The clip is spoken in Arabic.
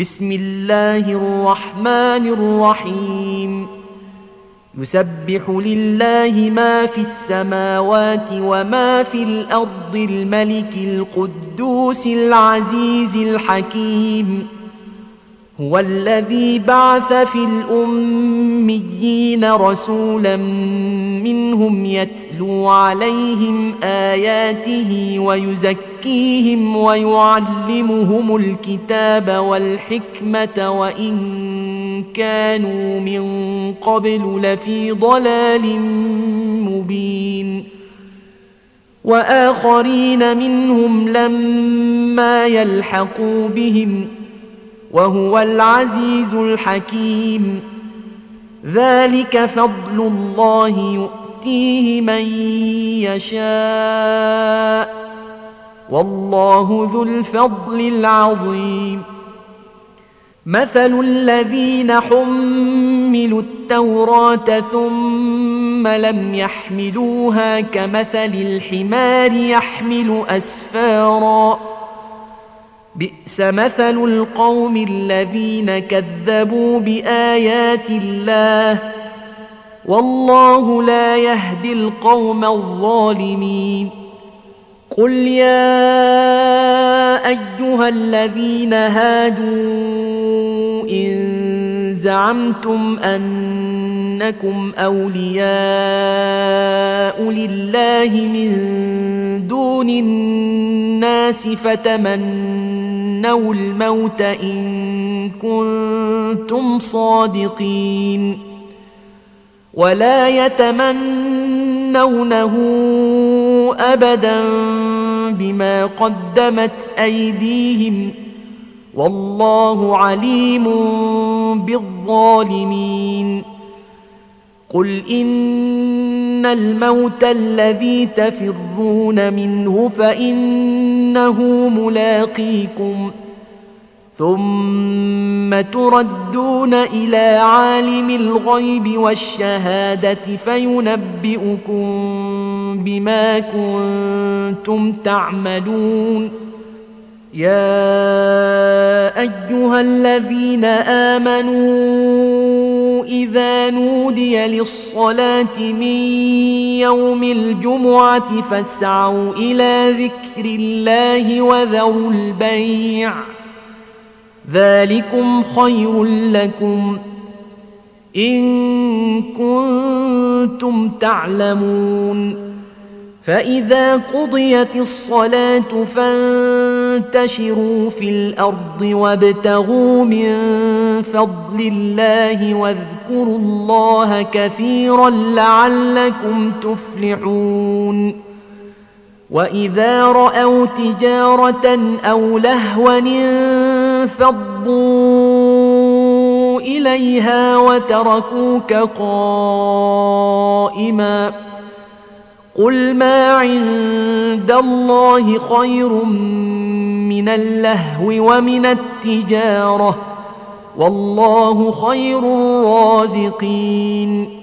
بسم الله الرحمن الرحيم يسبح لله ما في السماوات وما في الأرض الملك القدوس العزيز الحكيم هو الذي بعث في الأميين رسولا منهم يتلو عليهم آياته ويزكيهم ويعلمهم الكتاب والحكمة وإن كانوا من قبل لفي ضلال مبين وآخرين منهم لما يلحقوا بهم وهو العزيز الحكيم ذلك فضل الله يؤتيه من يشاء والله ذو الفضل العظيم مثل الذين حملوا التوراة ثم لم يحملوها كمثل الحمار يحمل أسفاراً بئس مثل القوم الذين كذبوا بآيات الله والله لا يهدي القوم الظالمين قل يا أيها الذين هادوا إن زعمتم أنكم أولياء لله من دون الناس فتمنوا الموت إن كنتم صادقين ولا يتمنونه أبدا بما قدمت أيديهم والله عليم بالظالمين قل إن الموت الذي تفرون منه فإنه ملاقيكم ثم تردون إلى عالم الغيب والشهادة فينبئكم بما كنتم تعملون يا أيها الذين آمنوا إذا نودي للصلاة من يوم الجمعة فاسعوا إلى ذكر الله وذروا البيع ذلكم خير لكم إن كنتم تعلمون فإذا قضيت الصلاة فانتشروا في الأرض وابتغوا من فضل الله واذكروا الله كثيرا لعلكم تفلحون وإذا رأوا تجارة أو لهوا انفضوا إليها وتركوك قائما قل ما عند الله خير من اللهو ومن التجارة والله خير الرازقين